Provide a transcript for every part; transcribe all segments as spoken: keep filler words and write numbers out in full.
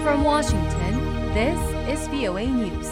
From Washington, this is V O A News.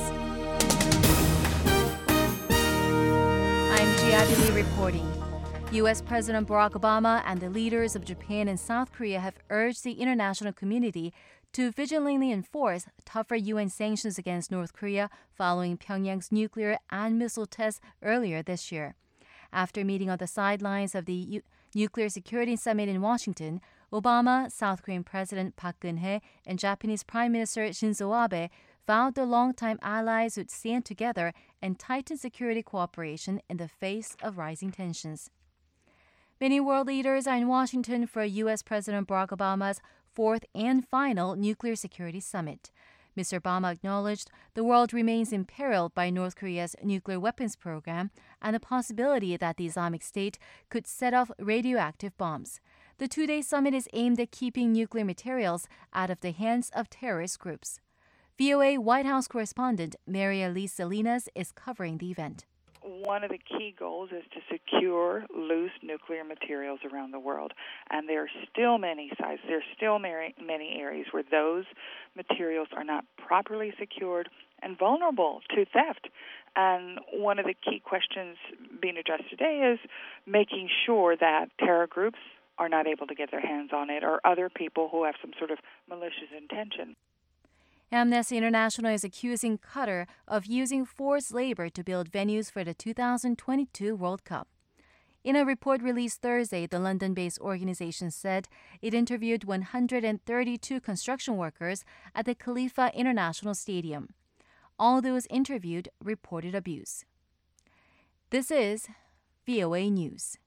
I'm Gia Lee reporting. U S. President Barack Obama and the leaders of Japan and South Korea have urged the international community to vigilantly enforce tougher U N sanctions against North Korea following Pyongyang's nuclear and missile tests earlier this year. After meeting on the sidelines of the U- Nuclear Security Summit in Washington, Obama, South Korean President Park Geun-hye, and Japanese Prime Minister Shinzo Abe vowed the longtime allies would stand together and tighten security cooperation in the face of rising tensions. Many world leaders are in Washington for U S. President Barack Obama's fourth and final Nuclear Security Summit. Mister Obama acknowledged the world remains imperiled by North Korea's nuclear weapons program and the possibility that the Islamic State could set off radioactive bombs. The two-day summit is aimed at keeping nuclear materials out of the hands of terrorist groups. V O A White House correspondent Maria Lee Salinas is covering the event. One of the key goals is to secure loose nuclear materials around the world. And there are still many sites, there are still many, many areas where those materials are not properly secured and vulnerable to theft. And one of the key questions being addressed today is making sure that terror groups are not able to get their hands on it or other people who have some sort of malicious intention. Amnesty International is accusing Qatar of using forced labor to build venues for the two thousand twenty-two World Cup. In a report released Thursday, the London-based organization said it interviewed one hundred thirty-two construction workers at the Khalifa International Stadium. All those interviewed reported abuse. This is V O A News.